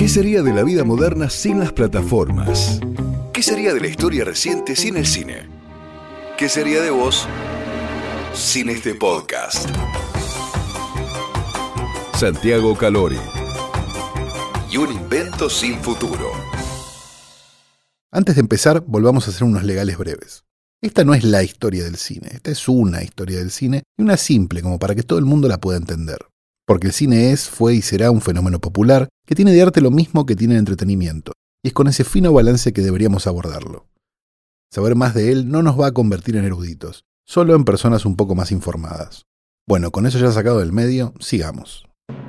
¿Qué sería de la vida moderna sin las plataformas? ¿Qué sería de la historia reciente sin el cine? ¿Qué sería de vos sin este podcast? Santiago Calori y un invento sin futuro. Antes de empezar, volvamos a hacer unos legales breves. Esta no es la historia del cine, esta es una historia del cine, y una simple, como para que todo el mundo la pueda entender. Porque el cine es, fue y será un fenómeno popular que tiene de arte lo mismo que tiene de entretenimiento, y es con ese fino balance que deberíamos abordarlo. Saber más de él no nos va a convertir en eruditos, solo en personas un poco más informadas. Bueno, con eso ya sacado del medio, sigamos.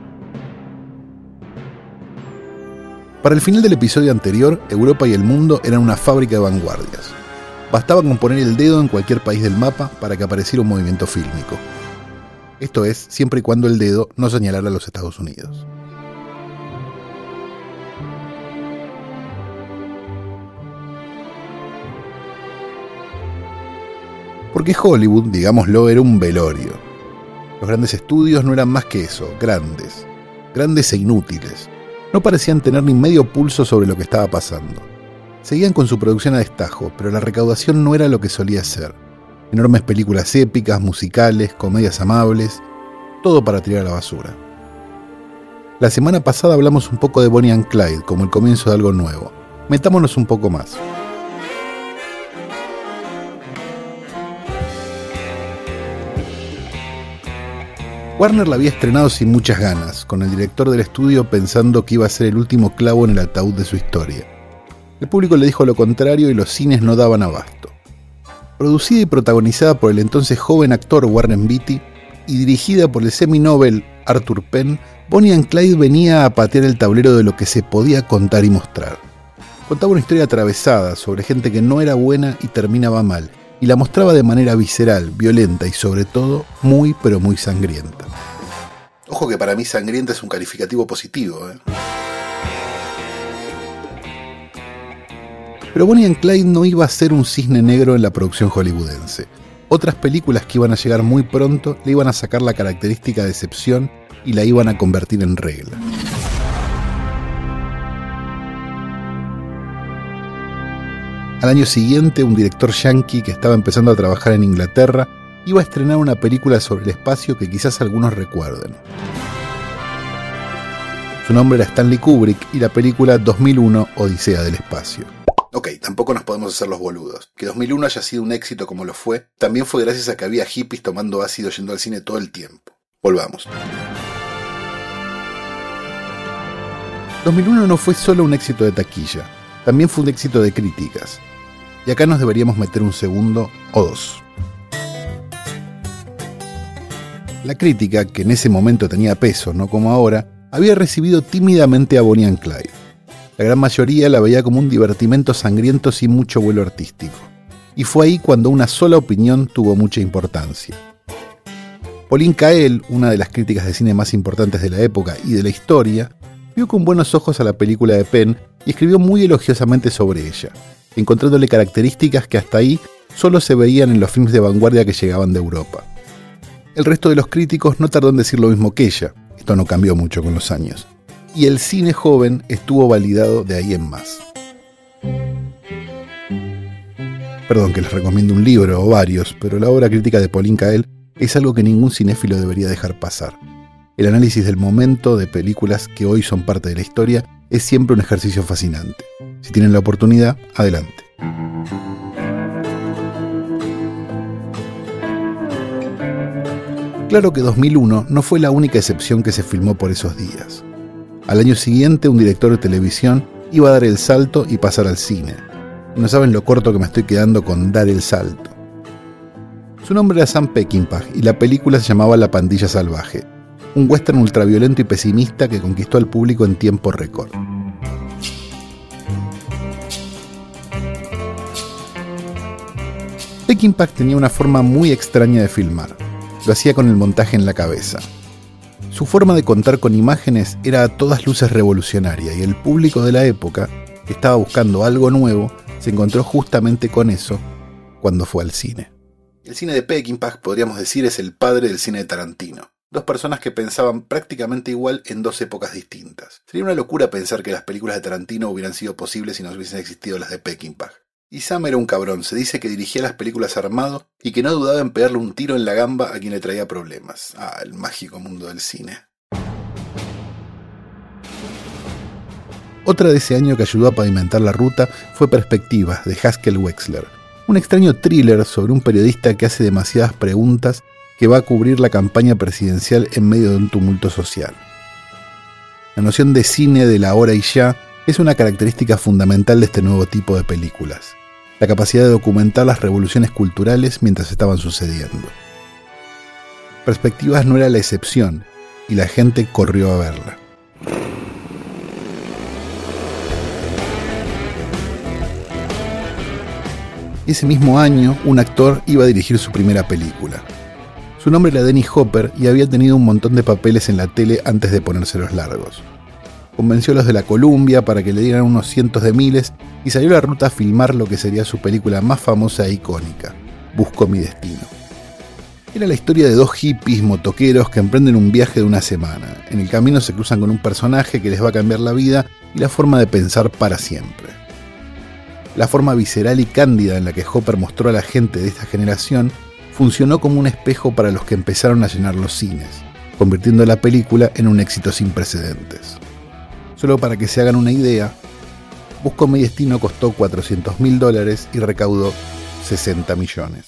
Para el final del episodio anterior, Europa y el mundo eran una fábrica de vanguardias. Bastaba con poner el dedo en cualquier país del mapa para que apareciera un movimiento fílmico. Esto es, siempre y cuando el dedo no señalara a los Estados Unidos. Porque Hollywood, digámoslo, era un velorio. Los grandes estudios no eran más que eso, grandes e inútiles. No parecían tener ni medio pulso sobre lo que estaba pasando. Seguían con su producción a destajo, pero la recaudación no era lo que solía ser. Enormes películas épicas, musicales, comedias amables, todo para tirar a la basura. La semana pasada hablamos un poco de Bonnie and Clyde como el comienzo de algo nuevo. Metámonos un poco más. Warner la había estrenado sin muchas ganas, con el director del estudio pensando que iba a ser el último clavo en el ataúd de su historia. El público le dijo lo contrario y los cines no daban abasto. Producida y protagonizada por el entonces joven actor Warren Beatty y dirigida por el semi-nobel Arthur Penn, Bonnie and Clyde venía a patear el tablero de lo que se podía contar y mostrar. Contaba una historia atravesada sobre gente que no era buena y terminaba mal, y la mostraba de manera visceral, violenta y sobre todo muy pero muy sangrienta. Ojo que para mí sangrienta es un calificativo positivo, Pero Bonnie and Clyde no iba a ser un cisne negro en la producción hollywoodense. Otras películas que iban a llegar muy pronto le iban a sacar la característica de excepción y la iban a convertir en regla. Al año siguiente, un director yanqui que estaba empezando a trabajar en Inglaterra iba a estrenar una película sobre el espacio que quizás algunos recuerden. Su nombre era Stanley Kubrick y la película 2001 Odisea del espacio. Ok, tampoco nos podemos hacer los boludos. Que 2001 haya sido un éxito como lo fue, también fue gracias a que había hippies tomando ácido yendo al cine todo el tiempo. Volvamos. 2001 no fue solo un éxito de taquilla, también fue un éxito de críticas. Y acá nos deberíamos meter un segundo o dos. La crítica, que en ese momento tenía peso, no como ahora, había recibido tímidamente a Bonnie and Clyde. La gran mayoría la veía como un divertimento sangriento sin mucho vuelo artístico. Y fue ahí cuando una sola opinión tuvo mucha importancia. Pauline Kael, una de las críticas de cine más importantes de la época y de la historia, vio con buenos ojos a la película de Penn y escribió muy elogiosamente sobre ella, encontrándole características que hasta ahí solo se veían en los films de vanguardia que llegaban de Europa. El resto de los críticos no tardó en decir lo mismo que ella, esto no cambió mucho con los años, y el cine joven estuvo validado de ahí en más. Perdón que les recomiendo un libro o varios, pero la obra crítica de Pauline Kael es algo que ningún cinéfilo debería dejar pasar. El análisis del momento de películas que hoy son parte de la historia es siempre un ejercicio fascinante. Si tienen la oportunidad, adelante. Claro que 2001 no fue la única excepción que se filmó por esos días. Al año siguiente, un director de televisión iba a dar el salto y pasar al cine. No saben lo corto que me estoy quedando con dar el salto. Su nombre era Sam Peckinpah y la película se llamaba La pandilla salvaje, un western ultraviolento y pesimista que conquistó al público en tiempo récord. Peckinpah tenía una forma muy extraña de filmar. Lo hacía con el montaje en la cabeza. Su forma de contar con imágenes era a todas luces revolucionaria y el público de la época, que estaba buscando algo nuevo, se encontró justamente con eso cuando fue al cine. El cine de Peckinpah, podríamos decir, es el padre del cine de Tarantino. dos personas que pensaban prácticamente igual en dos épocas distintas. Sería una locura pensar que las películas de Tarantino hubieran sido posibles si no hubiesen existido las de Peckinpah. Y Sam era un cabrón, se dice que dirigía las películas armado y que no dudaba en pegarle un tiro en la gamba a quien le traía problemas. Ah, el mágico mundo del cine. Otra de ese año que ayudó a pavimentar la ruta fue Perspectivas, de Haskell Wexler, un extraño thriller sobre un periodista que hace demasiadas preguntas que va a cubrir la campaña presidencial en medio de un tumulto social. La noción de cine del ahora y ya es una característica fundamental de este nuevo tipo de películas, la capacidad de documentar las revoluciones culturales mientras estaban sucediendo. Perspectivas no era la excepción, y la gente corrió a verla. Ese mismo año, un actor iba a dirigir su primera película. Su nombre era Dennis Hopper y había tenido un montón de papeles en la tele antes de ponérselos largos. Convenció a los de la Columbia para que le dieran unos cientos de miles y salió a la ruta a filmar lo que sería su película más famosa e icónica, Busco mi destino. Era la historia de dos hippies motoqueros que emprenden un viaje de una semana. En el camino se cruzan con un personaje que les va a cambiar la vida y la forma de pensar para siempre. La forma visceral y cándida en la que Hopper mostró a la gente de esta generación funcionó como un espejo para los que empezaron a llenar los cines, convirtiendo la película en un éxito sin precedentes. Solo para que se hagan una idea, Busco mi destino costó $400.000 y recaudó 60 millones.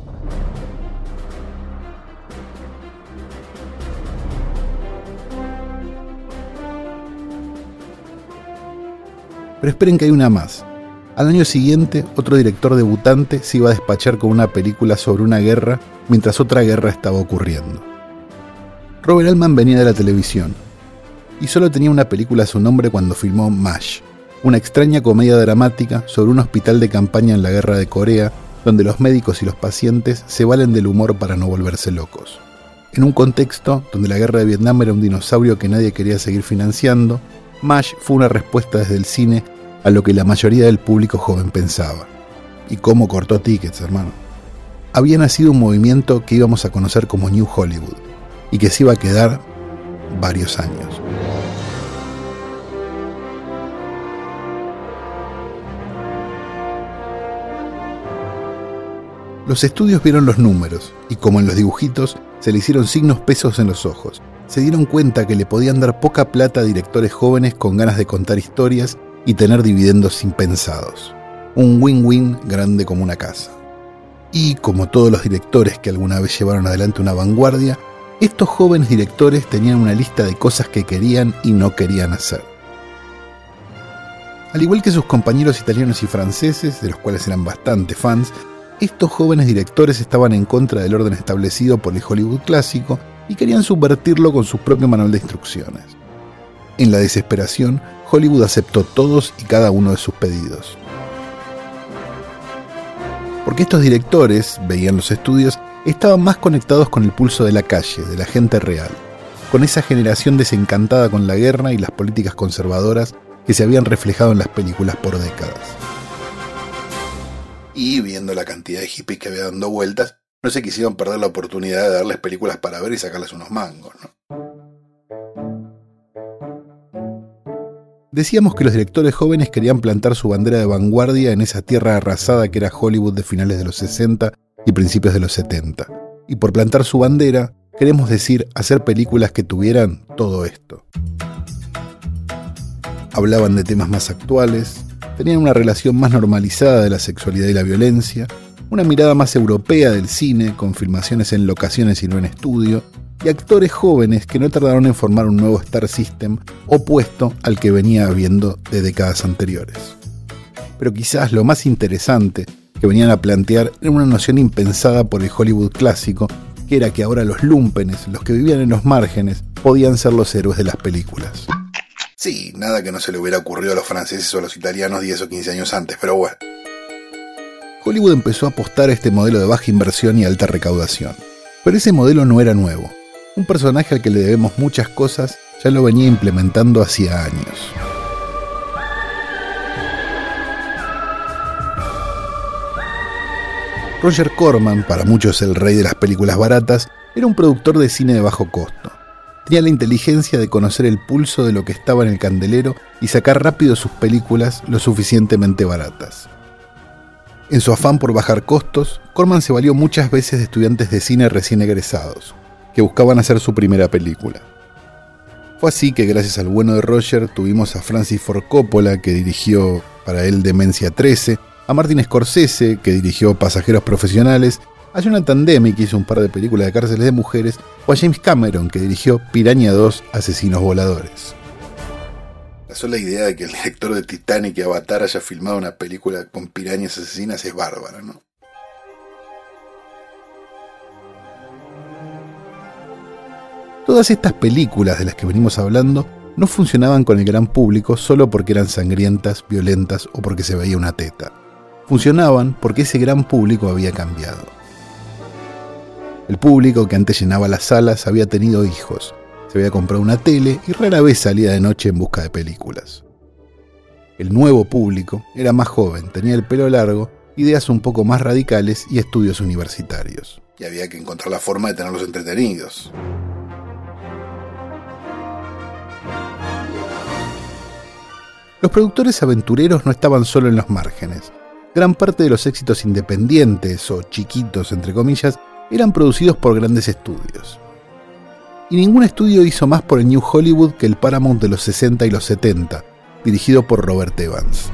Pero esperen que hay una más. Al año siguiente, otro director debutante se iba a despachar con una película sobre una guerra mientras otra guerra estaba ocurriendo. Robert Altman venía de la televisión y solo tenía una película a su nombre cuando filmó MASH, una extraña comedia dramática sobre un hospital de campaña en la guerra de Corea, donde los médicos y los pacientes se valen del humor para no volverse locos. En un contexto donde la guerra de Vietnam era un dinosaurio que nadie quería seguir financiando, MASH fue una respuesta desde el cine a lo que la mayoría del público joven pensaba. ¿Y cómo cortó tickets, hermano? Había nacido un movimiento que íbamos a conocer como New Hollywood y que se iba a quedar varios años. Los estudios vieron los números y, como en los dibujitos, se le hicieron signos pesos en los ojos. Se dieron cuenta que le podían dar poca plata a directores jóvenes con ganas de contar historias y tener dividendos impensados. Un win-win grande como una casa. Y, como todos los directores que alguna vez llevaron adelante una vanguardia, estos jóvenes directores tenían una lista de cosas que querían y no querían hacer. Al igual que sus compañeros italianos y franceses, de los cuales eran bastante fans, estos jóvenes directores estaban en contra del orden establecido por el Hollywood clásico y querían subvertirlo con su propio manual de instrucciones. En la desesperación, Hollywood aceptó todos y cada uno de sus pedidos. Porque estos directores, veían los estudios, estaban más conectados con el pulso de la calle, de la gente real, con esa generación desencantada con la guerra y las políticas conservadoras que se habían reflejado en las películas por décadas. Y viendo la cantidad de hippies que había dando vueltas, no se quisieron perder la oportunidad de darles películas para ver y sacarles unos mangos, ¿no? Decíamos que los directores jóvenes querían plantar su bandera de vanguardia en esa tierra arrasada que era Hollywood de finales de los 60 y principios de los 70. Y por plantar su bandera, queremos decir hacer películas que tuvieran todo esto. Hablaban de temas más actuales, tenían una relación más normalizada de la sexualidad y la violencia, una mirada más europea del cine, con filmaciones en locaciones y no en estudio, y actores jóvenes que no tardaron en formar un nuevo Star System opuesto al que venía habiendo de décadas anteriores. Pero quizás lo más interesante que venían a plantear era una noción impensada por el Hollywood clásico, que era que ahora los lumpenes, los que vivían en los márgenes, podían ser los héroes de las películas. Sí, nada que no se le hubiera ocurrido a los franceses o a los italianos 10 o 15 años antes, pero bueno. Hollywood empezó a apostar a este modelo de baja inversión y alta recaudación. Pero ese modelo no era nuevo. Un personaje al que le debemos muchas cosas ya lo venía implementando hacía años. Roger Corman, para muchos el rey de las películas baratas, Era un productor de cine de bajo costo. Tenía la inteligencia de conocer el pulso de lo que estaba en el candelero y sacar rápido sus películas lo suficientemente baratas. En su afán por bajar costos, Corman se valió muchas veces de estudiantes de cine recién egresados, que buscaban hacer su primera película. Fue así que gracias al bueno de Roger tuvimos a Francis Ford Coppola, que dirigió para él Demencia 13, a Martin Scorsese, que dirigió Pasajeros Profesionales, a Jonathan Demme, que hizo un par de películas de cárceles de mujeres, o a James Cameron, que dirigió Piranha 2, Asesinos Voladores. La sola idea de que el director de Titanic y Avatar haya filmado una película con pirañas asesinas es bárbara, ¿no? Todas estas películas de las que venimos hablando no funcionaban con el gran público solo porque eran sangrientas, violentas o porque se veía una teta. Funcionaban porque ese gran público había cambiado. El público que antes llenaba las salas había tenido hijos, se había comprado una tele y rara vez salía de noche en busca de películas. El nuevo público era más joven, tenía el pelo largo, ideas un poco más radicales y estudios universitarios. Y había que encontrar la forma de tenerlos entretenidos. Los productores aventureros no estaban solo en los márgenes. Gran parte de los éxitos independientes, o chiquitos entre comillas, eran producidos por grandes estudios. Y ningún estudio hizo más por el New Hollywood que el Paramount de los 60 y los 70, dirigido por Robert Evans.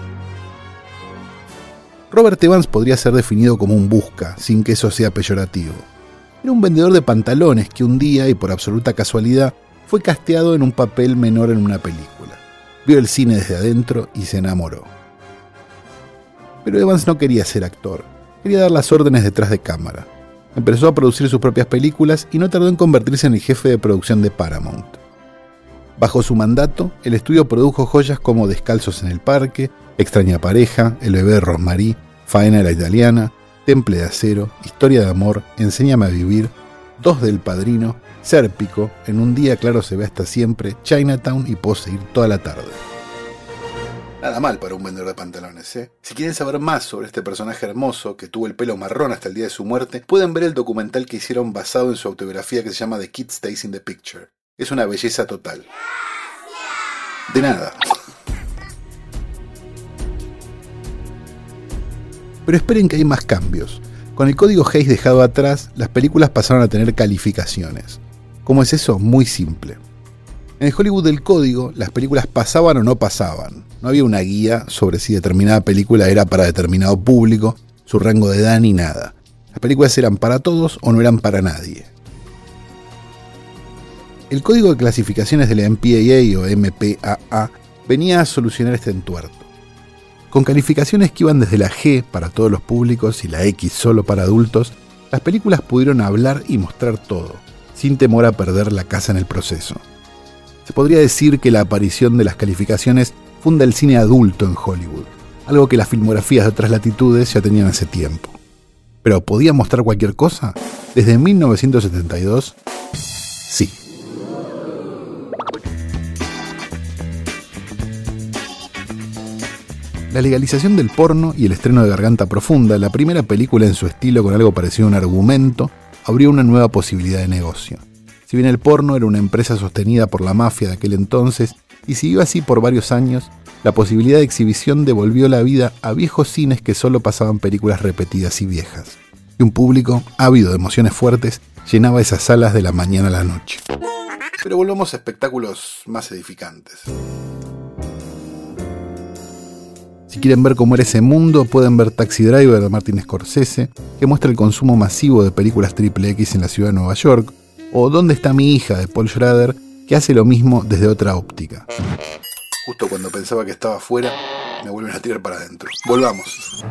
Robert Evans podría ser definido como un busca, sin que eso sea peyorativo. Era un vendedor de pantalones que un día, y por absoluta casualidad, fue casteado en un papel menor en una película. Vio el cine desde adentro y se enamoró. Pero Evans no quería ser actor, quería dar las órdenes detrás de cámara. Empezó a producir sus propias películas y no tardó en convertirse en el jefe de producción de Paramount. Bajo su mandato, el estudio produjo joyas como Descalzos en el Parque, Extraña Pareja, El bebé de Rosemary, Faena a la Italiana, Temple de Acero, Historia de Amor, Enséñame a Vivir, Dos del Padrino, Sérpico, En un día claro se ve hasta siempre, Chinatown y Puedo seguir toda la tarde. Nada mal para un vendedor de pantalones, ¿eh? Si quieren saber más sobre este personaje hermoso que tuvo el pelo marrón hasta el día de su muerte, pueden ver el documental que hicieron basado en su autobiografía que se llama The Kid Stays in the Picture. Es una belleza total. De nada. Pero esperen que hay más cambios. Con el código Hays dejado atrás, las películas pasaron a tener calificaciones. ¿Cómo es eso? Muy simple. En el Hollywood del código, las películas pasaban o no pasaban. No había una guía sobre si determinada película era para determinado público, su rango de edad ni nada. Las películas eran para todos o no eran para nadie. El código de clasificaciones de la MPAA o MPAA venía a solucionar este entuerto. Con calificaciones que iban desde la G para todos los públicos y la X solo para adultos, las películas pudieron hablar y mostrar todo, sin temor a perder la casa en el proceso. Se podría decir que la aparición de las calificaciones funda el cine adulto en Hollywood, algo que las filmografías de otras latitudes ya tenían hace tiempo. ¿Pero podía mostrar cualquier cosa? Desde 1972, sí. La legalización del porno y el estreno de Garganta Profunda, la primera película en su estilo con algo parecido a un argumento, abrió una nueva posibilidad de negocio. Si bien el porno era una empresa sostenida por la mafia de aquel entonces y siguió así por varios años, la posibilidad de exhibición devolvió la vida a viejos cines que solo pasaban películas repetidas y viejas. Y un público, ávido de emociones fuertes, llenaba esas salas de la mañana a la noche. Pero volvamos a espectáculos más edificantes. Si quieren ver cómo era ese mundo, pueden ver Taxi Driver de Martin Scorsese, que muestra el consumo masivo de películas XXX en la ciudad de Nueva York, o ¿Dónde está mi hija?, de Paul Schrader, que hace lo mismo desde otra óptica. Justo cuando pensaba que estaba afuera, me vuelven a tirar para adentro. Volvamos.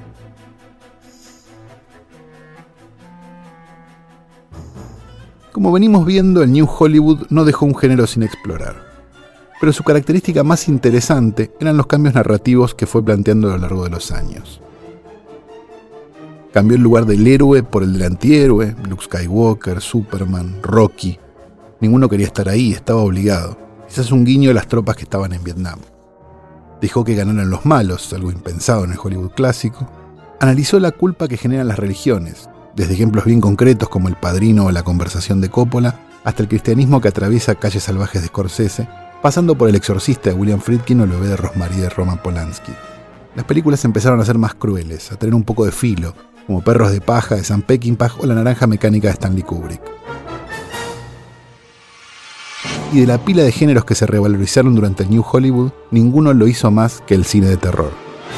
Como venimos viendo, el New Hollywood no dejó un género sin explorar. Pero su característica más interesante eran los cambios narrativos que fue planteando a lo largo de los años. Cambió el lugar del héroe por el del antihéroe, Luke Skywalker, Superman, Rocky. Ninguno quería estar ahí, estaba obligado. Quizás un guiño a las tropas que estaban en Vietnam. Dejó que ganaran los malos, algo impensado en el Hollywood clásico. Analizó la culpa que generan las religiones. desde ejemplos bien concretos como El Padrino o La Conversación de Coppola, hasta el cristianismo que atraviesa Calles Salvajes de Scorsese, pasando por El Exorcista de William Friedkin o El Bebé de Rosemary de Roman Polanski. Las películas empezaron a ser más crueles, a tener un poco de filo, como Perros de Paja de Sam Peckinpah o La Naranja Mecánica de Stanley Kubrick. Y de la pila de géneros que se revalorizaron durante el New Hollywood, ninguno lo hizo más que el cine de terror.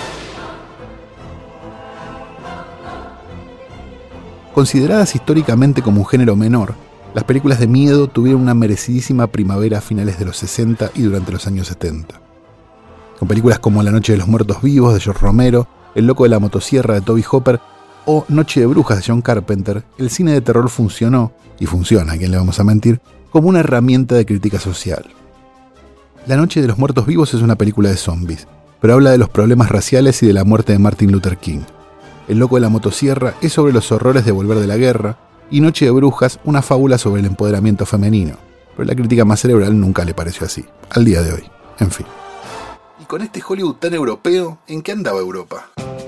Consideradas históricamente como un género menor, las películas de miedo tuvieron una merecidísima primavera a finales de los 60 y durante los años 70. Con películas como La Noche de los Muertos Vivos de George Romero, El Loco de la Motosierra de Toby Hopper o Noche de Brujas de John Carpenter, el cine de terror funcionó, y funciona, ¿a quién le vamos a mentir?, como una herramienta de crítica social. La Noche de los Muertos Vivos es una película de zombies, pero habla de los problemas raciales y de la muerte de Martin Luther King. El Loco de la Motosierra es sobre los horrores de volver de la guerra, y Noche de Brujas, una fábula sobre el empoderamiento femenino. Pero la crítica más cerebral nunca le pareció así, al día de hoy. En fin. Y con este Hollywood tan europeo, ¿en qué andaba Europa?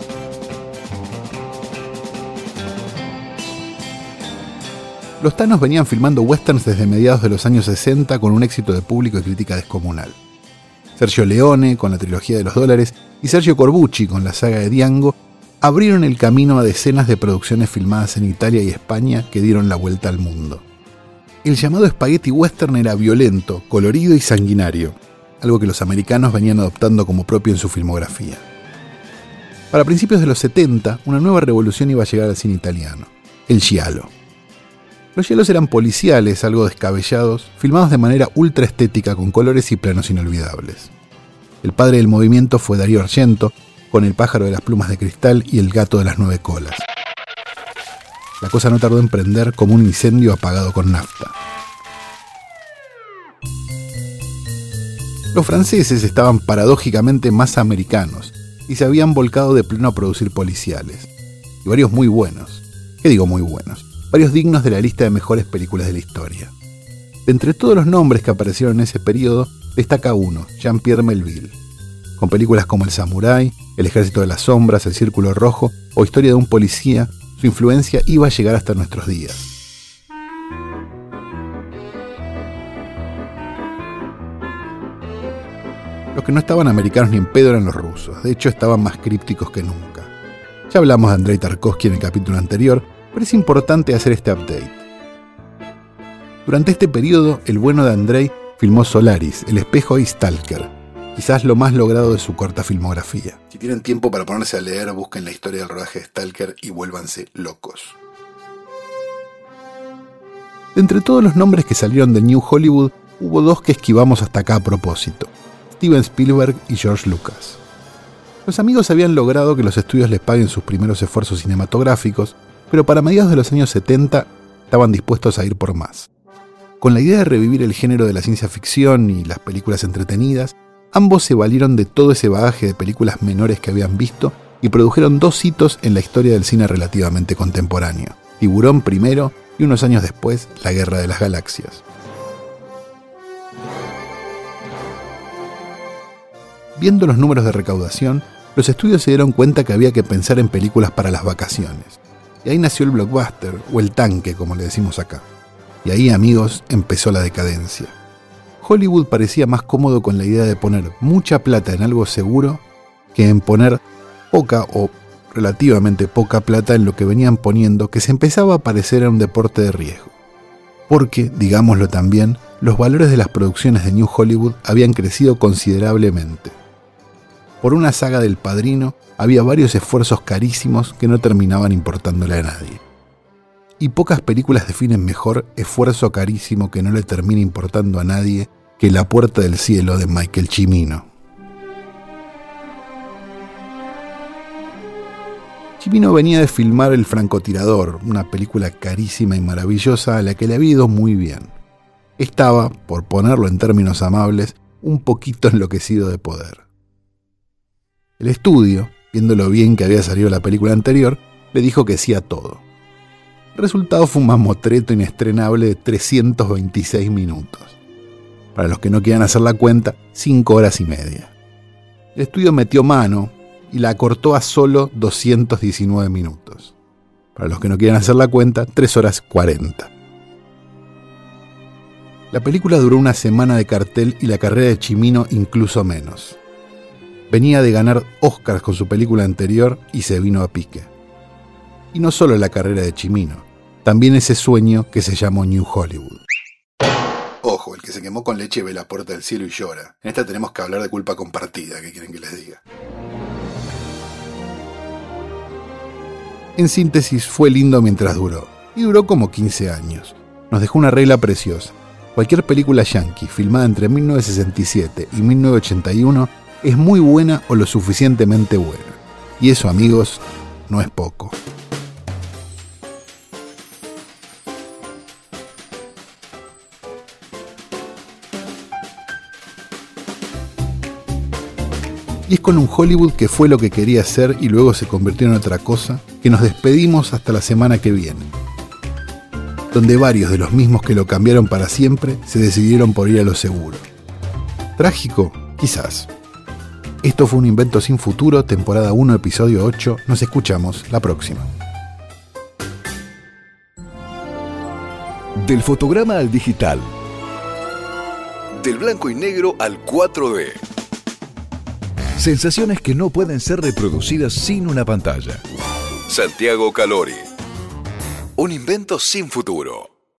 Los tanos venían filmando westerns desde mediados de los años 60 con un éxito de público y crítica descomunal. Sergio Leone con la trilogía de los dólares y Sergio Corbucci con la saga de Django abrieron el camino a decenas de producciones filmadas en Italia y España que dieron la vuelta al mundo. El llamado spaghetti western era violento, colorido y sanguinario, algo que los americanos venían adoptando como propio en su filmografía. Para principios de los 70, una nueva revolución iba a llegar al cine italiano, el giallo. Los giallos eran policiales, algo descabellados, filmados de manera ultra estética con colores y planos inolvidables. El padre del movimiento fue Dario Argento, con El pájaro de las plumas de cristal y El gato de las 9 colas. La cosa no tardó en prender como un incendio apagado con nafta. Los franceses estaban paradójicamente más americanos y se habían volcado de pleno a producir policiales. Y varios muy buenos. ¿Qué digo muy buenos? Varios dignos de la lista de mejores películas de la historia. De entre todos los nombres que aparecieron en ese periodo, destaca uno, Jean-Pierre Melville. Con películas como El Samurái, El Ejército de las Sombras, El Círculo Rojo o Historia de un Policía, su influencia iba a llegar hasta nuestros días. Los que no estaban americanos ni en pedo eran los rusos, de hecho estaban más crípticos que nunca. Ya hablamos de Andrei Tarkovsky en el capítulo anterior, pero es importante hacer este update. Durante este periodo, el bueno de Andrei filmó Solaris, El Espejo y Stalker, quizás lo más logrado de su corta filmografía. Si tienen tiempo para ponerse a leer, busquen la historia del rodaje de Stalker y vuélvanse locos. De entre todos los nombres que salieron del New Hollywood, hubo dos que esquivamos hasta acá a propósito: Steven Spielberg y George Lucas. Los amigos habían logrado que los estudios les paguen sus primeros esfuerzos cinematográficos, pero para mediados de los años 70 estaban dispuestos a ir por más. Con la idea de revivir el género de la ciencia ficción y las películas entretenidas, ambos se valieron de todo ese bagaje de películas menores que habían visto y produjeron dos hitos en la historia del cine relativamente contemporáneo: Tiburón primero y unos años después, La Guerra de las Galaxias. Viendo los números de recaudación, los estudios se dieron cuenta que había que pensar en películas para las vacaciones. Y ahí nació el blockbuster, o el tanque, como le decimos acá. Y ahí, amigos, empezó la decadencia. Hollywood parecía más cómodo con la idea de poner mucha plata en algo seguro que en poner poca o relativamente poca plata en lo que venían poniendo, que se empezaba a parecer a un deporte de riesgo. Porque, digámoslo también, los valores de las producciones de New Hollywood habían crecido considerablemente. Por una saga del Padrino había varios esfuerzos carísimos que no terminaban importándole a nadie. Y pocas películas definen mejor esfuerzo carísimo que no le termina importando a nadie que La Puerta del Cielo de Michael Cimino. Cimino venía de filmar El francotirador, una película carísima y maravillosa a la que le había ido muy bien. Estaba, por ponerlo en términos amables, un poquito enloquecido de poder. El estudio, viendo lo bien que había salido la película anterior, le dijo que sí a todo. El resultado fue un mamotreto inestrenable de 326 minutos. Para los que no quieran hacer la cuenta, 5 horas y media. El estudio metió mano y la acortó a solo 219 minutos. Para los que no quieran hacer la cuenta, 3 horas 40. La película duró una semana de cartel y la carrera de Cimino incluso menos. Venía de ganar Oscars con su película anterior y se vino a pique. Y no solo la carrera de Cimino, también ese sueño que se llamó New Hollywood. Ojo, el que se quemó con leche ve la puerta del cielo y llora. En esta tenemos que hablar de culpa compartida, ¿qué quieren que les diga? En síntesis, fue lindo mientras duró. Y duró como 15 años. Nos dejó una regla preciosa. Cualquier película yankee filmada entre 1967 y 1981 es muy buena o lo suficientemente buena. Y eso, amigos, no es poco. Y es con un Hollywood que fue lo que quería ser y luego se convirtió en otra cosa, que nos despedimos hasta la semana que viene, donde varios de los mismos que lo cambiaron para siempre se decidieron por ir a lo seguro. ¿Trágico? Quizás. Esto fue Un Invento Sin Futuro, temporada 1, episodio 8. Nos escuchamos la próxima. Del fotograma al digital. Del blanco y negro al 4D. Sensaciones que no pueden ser reproducidas sin una pantalla. Santiago Calori. Un invento sin futuro.